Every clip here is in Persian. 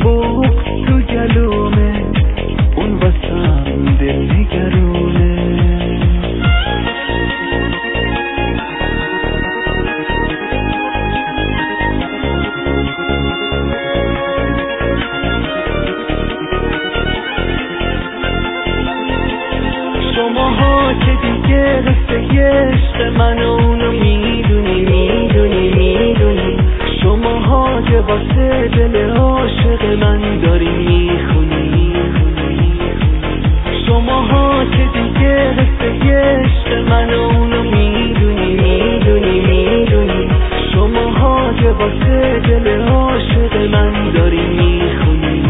بغض تو گلومه، اون واسم دل نگرونه. شماها که دیگه قصه عشق من و اونو میدونی شماها که واسه دل عاشق من داری میخونی. شماها که دیگه قصه عشق من و اونو میدونی شماها که واسه دل عاشق من داری میخونی.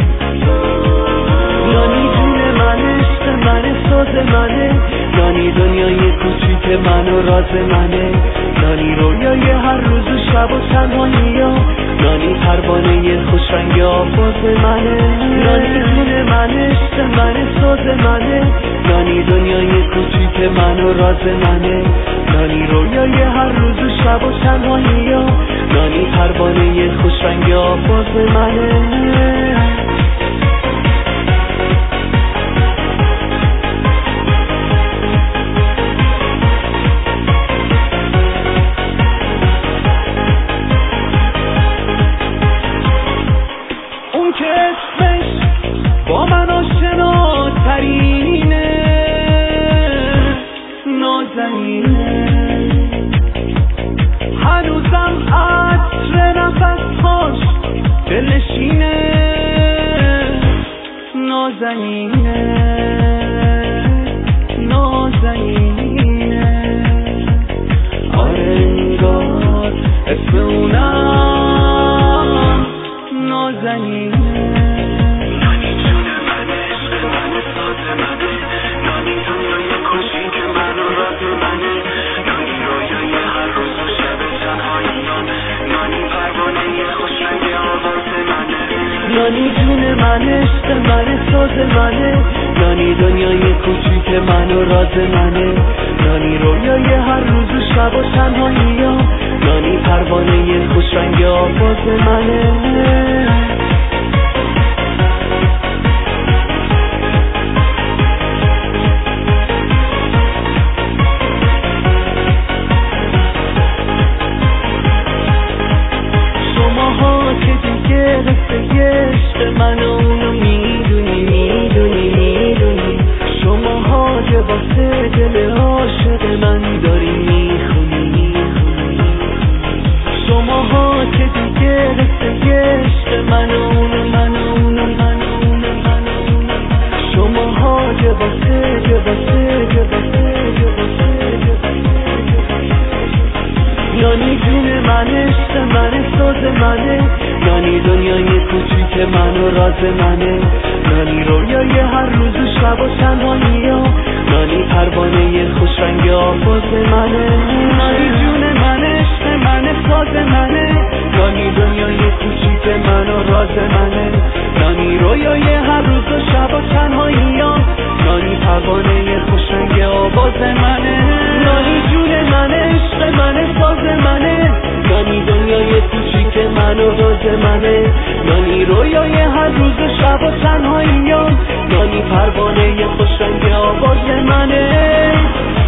نانی جون من، عشق من، ساز منه، نانی دنیای کوچیک من و راز منه، نانی رویای هر روز و شب و تنهایی‌ها، نانی پروانه خوشرنگ آواز منه. نانی جون من، عشق من، ساز منه، نانی دنیای کوچیک من و راز منه، نانی رویای هر روز و شب و تنهایی‌ها، نانی پروانه خوشرنگ آواز منه. با من آشناترینه، نازنینه، هنوزم عطر نفسهاش دلنشینه، نازنینه، آره انگار اسم اونم نازنینه. نانی جون من، عشق من، ساز منه، نانی دنیای کوچیک من و راز منه، نانی رویای هر روز و شب و تنهایی‌ها، نانی پروانه خوشرنگ آواز منه. شماها که دیگه قصه عشق من و اونو میدونی شماها که واسه دل عاشق من داری میخونی. شماها که دیگه قصه عشق من و اونو شماها که واسه نانی جون من، عشق من، ساز منه، نانی دنیای کوچیک من و راز منه، نانی رویای هر روز و شب و تنهایی‌ها، نانی پروانه خوشرنگ آواز منه. نانی جون من، عشق من، ساز منه، نانی دنیای کوچیک من و راز منه، نانی رویای هر روز و شب و تنهایی‌ها، نانی پروانه خوشرنگ آواز منه. نانی جون من، عشق من، ساز منه، نانی دنیای کوچیک من و راز منه، نانی رویای هر روز و شب و تنهایی‌ها، نانی پروانه خوشرنگ آواز منه.